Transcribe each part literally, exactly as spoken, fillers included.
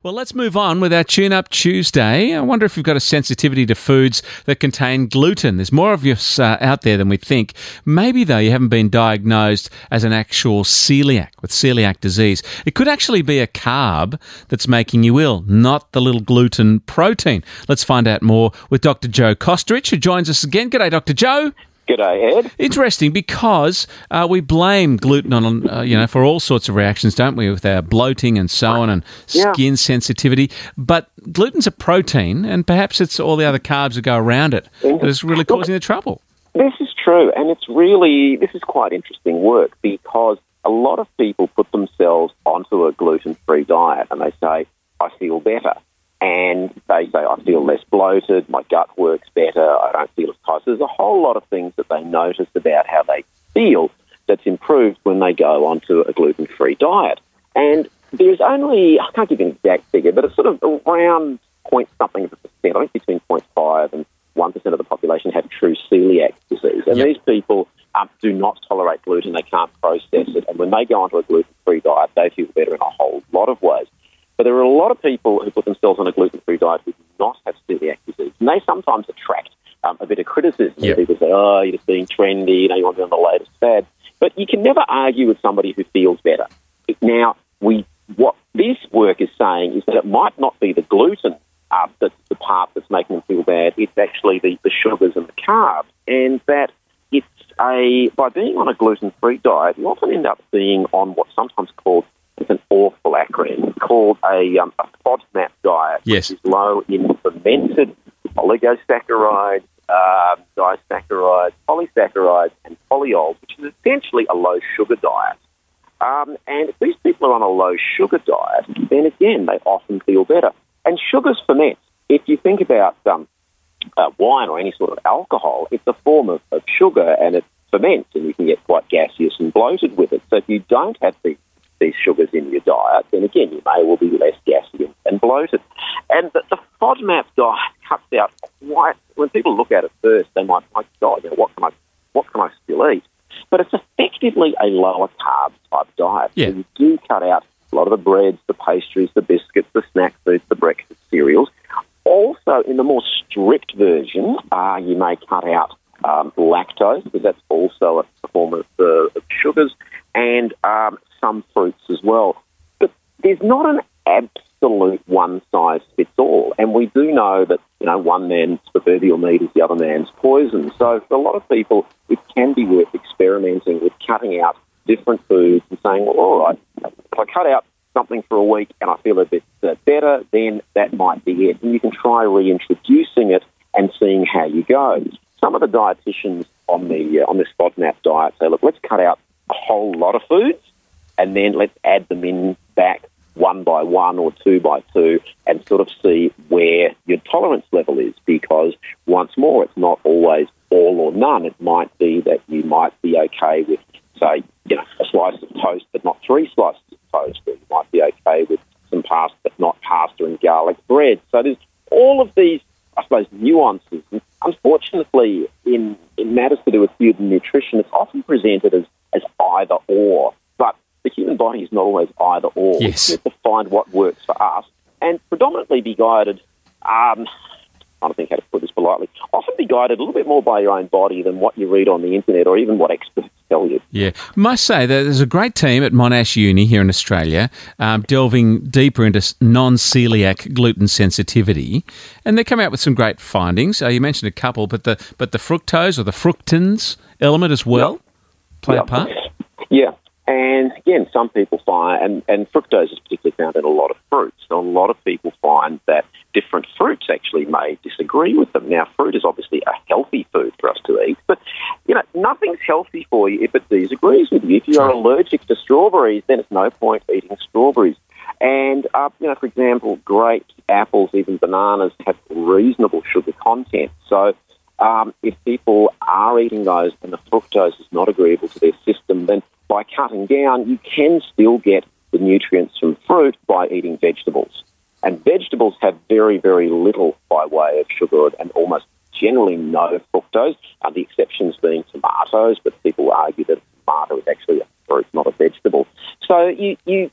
Well, let's move on with our Tune Up Tuesday. I wonder if you've got a sensitivity to foods that contain gluten. There's more of us uh, out there than we think. Maybe, though, you haven't been diagnosed as an actual celiac with celiac disease. It could actually be a carb that's making you ill, not the little gluten protein. Let's find out more with Doctor Joe Kosterich, who joins us again. G'day, Doctor Joe. G'day, Ed. Interesting, because uh, we blame gluten on, uh, you know, for all sorts of reactions, don't we, with our bloating and so on and skin yeah. sensitivity. But gluten's a protein, and perhaps it's all the other carbs that go around it that is really causing the trouble. This is true, and it's really, this is quite interesting work, because a lot of people put themselves onto a gluten-free diet and they say, I feel better. And they say, I feel less bloated, my gut works better, I don't feel as tight. So there's a whole lot of things that they notice about how they feel that's improved when they go onto a gluten-free diet. And there's only, I can't give you an exact figure, but it's sort of around point something of a percent, I think between zero point five and one percent of the population have true celiac disease. And yep. these people um, do not tolerate gluten, they can't process it. And when they go onto a gluten-free diet, they feel better in a whole lot of ways. But there are a lot of people who put themselves on a gluten-free diet who do not have celiac disease. And they sometimes attract um, a bit of criticism. Yep. People say, oh, you're just being trendy, you know, you want to be on the latest fad. But you can never argue with somebody who feels better. Now, we what this work is saying is that it might not be the gluten uh, that's the part that's making them feel bad. It's actually the, the sugars and the carbs. And that it's a, by being on a gluten-free diet, you often end up being on what's sometimes called, it's an awful acronym, called a, um, a FODMAP diet, yes. which is low in fermented oligosaccharides, uh, disaccharides, polysaccharides, and polyols, which is essentially a low-sugar diet. Um, and if these people are on a low-sugar diet, then again, they often feel better. And sugars ferment. If you think about um, uh, wine or any sort of alcohol, it's a form of, of sugar, and it ferments, and you can get quite gaseous and bloated with it. So if you don't have these these sugars in your diet, then again, you may well be less gassy and bloated. And the, the FODMAP diet cuts out quite, when people look at it first, they might think, God, you know, what can I, what can I still eat? But it's effectively a lower carb type diet. Yeah. So you do cut out a lot of the breads, the pastries, the biscuits, the snack foods, the breakfast cereals. Also, in the more strict version, uh, you may cut out um, lactose, because that's also a form of, uh, of sugars, and um, some fruits as well. But there's not an absolute one-size-fits-all, and we do know that, you know, one man's proverbial meat is the other man's poison. So for a lot of people, it can be worth experimenting with cutting out different foods and saying, well, all right, if I cut out something for a week and I feel a bit uh, better, then that might be it. And you can try reintroducing it and seeing how you go. Some of the dietitians on the uh, on this FODMAP diet say, look, let's cut out a whole lot of foods, and then let's add them in back one by one or two by two and sort of see where your tolerance level is, because once more, it's not always all or none. It might be that you might be okay with, say, you know, a slice of toast but not three slices of toast, or you might be okay with some pasta but not pasta and garlic bread. So there's all of these, I suppose, nuances. And unfortunately, in, in matters to do with food and nutrition, it's often presented as, as either or. But the human body is not always either or. Yes. We have to find what works for us and predominantly be guided, um, I don't think how to put this politely, often be guided a little bit more by your own body than what you read on the internet or even what experts tell you. Yeah. Must say that there's a great team at Monash Uni here in Australia um, delving deeper into non-celiac gluten sensitivity, and they come out with some great findings. Uh, you mentioned a couple, but the but the fructose or the fructans element as well yep. play yep. a part? Yeah. And again, some people find, and, and fructose is particularly found in a lot of fruits. So a lot of people find that different fruits actually may disagree with them. Now, fruit is obviously a healthy food for us to eat, but, you know, nothing's healthy for you if it disagrees with you. If you're allergic to strawberries, then it's no point eating strawberries. And, uh, you know, for example, grapes, apples, even bananas have reasonable sugar content. So um, if people are eating those and the fructose is not agreeable to their system, then by cutting down, you can still get the nutrients from fruit by eating vegetables. And vegetables have very, very little by way of sugar and almost generally no fructose, uh, the exceptions being tomatoes, but people argue that tomato is actually a fruit, not a vegetable. So you, you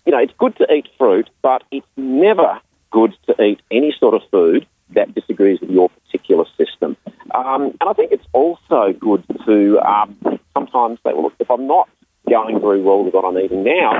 you know, it's good to eat fruit, but it's never good to eat any sort of food that disagrees with your particular system. Um, and I think it's also good to um, sometimes say, well, look, if I'm not going very well with what I'm eating now,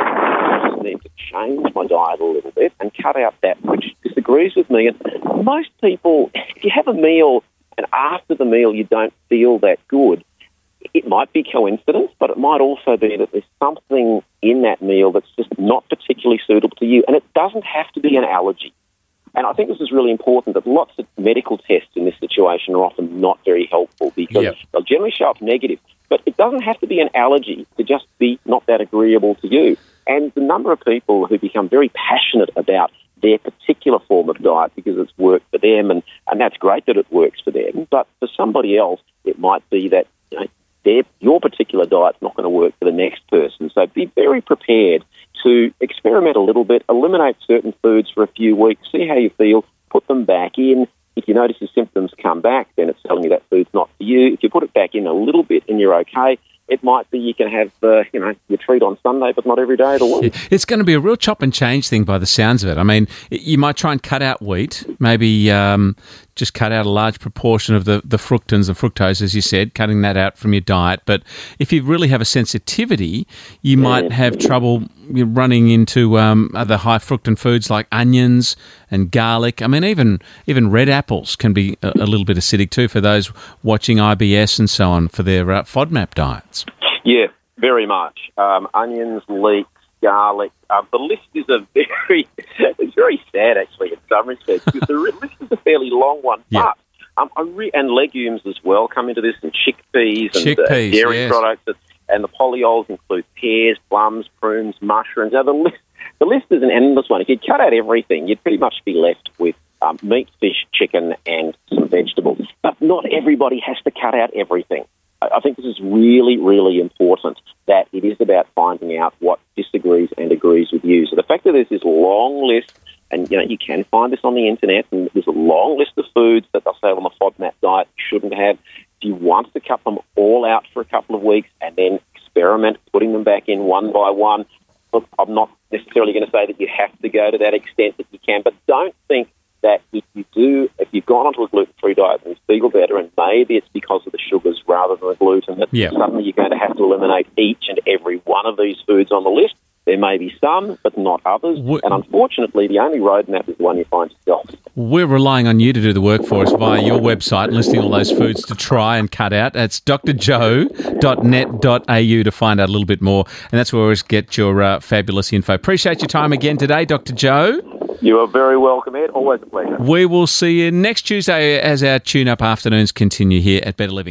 I just need to change my diet a little bit and cut out that which disagrees with me. And most people, if you have a meal and after the meal you don't feel that good, it might be coincidence, but it might also be that there's something in that meal that's just not particularly suitable to you, and it doesn't have to be an allergy. And I think this is really important, that lots of medical tests in this situation are often not very helpful because yep. they'll generally show up negative. But it doesn't have to be an allergy to just be not that agreeable to you. And the number of people who become very passionate about their particular form of diet because it's worked for them, and, and that's great that it works for them, but for somebody else it might be that, you know, their, your particular diet's not going to work for the next person. So be very prepared to experiment a little bit, eliminate certain foods for a few weeks, see how you feel, put them back in. If you notice your symptoms come back, then it's telling you that food's not for you. If you put it back in a little bit and you're okay, it might be you can have, uh, you know, your treat on Sunday, but not every day of the week. It's going to be a real chop and change thing by the sounds of it. I mean, you might try and cut out wheat, maybe um, just cut out a large proportion of the, the fructans, the fructose, as you said, cutting that out from your diet. But if you really have a sensitivity, you might have trouble running into um, other high fructan foods like onions and garlic. I mean, even even red apples can be a, a little bit acidic too for those watching I B S and so on for their uh, FODMAP diets. Yeah, very much. Um, onions, leeks, garlic. Uh, the list is a very, it's very sad actually in some respects because the list is a fairly long one. Yeah. But um, I re- and legumes as well come into this, and chickpeas and chickpeas, uh, dairy yes. products. And, and the polyols include pears, plums, prunes, mushrooms. Now the list, the list is an endless one. If you cut out everything, you'd pretty much be left with um, meat, fish, chicken, and some vegetables. But not everybody has to cut out everything. I think this is really, really important, that it is about finding out what disagrees and agrees with you. So the fact that there's this long list, and you know you can find this on the internet, and there's a long list of foods that they'll say on the FODMAP diet you shouldn't have. If you want to cut them all out for a couple of weeks and then experiment putting them back in one by one, look, I'm not necessarily going to say that you have to go to that extent that you can, but don't think that if you do, if you've gone onto a gluten-free diet and you feel better, and maybe it's because of the sugars rather than the gluten, that yeah. suddenly you're going to have to eliminate each and every one of these foods on the list. There may be some, but not others. What? And unfortunately, the only roadmap is the one you find yourself. We're relying on you to do the work for us via your website, listing all those foods to try and cut out. That's d r joe dot net dot a u to find out a little bit more. And that's where we always get your uh, fabulous info. Appreciate your time again today, Doctor Joe. You are very welcome, Ed. Always a pleasure. We will see you next Tuesday as our tune-up afternoons continue here at Better Living.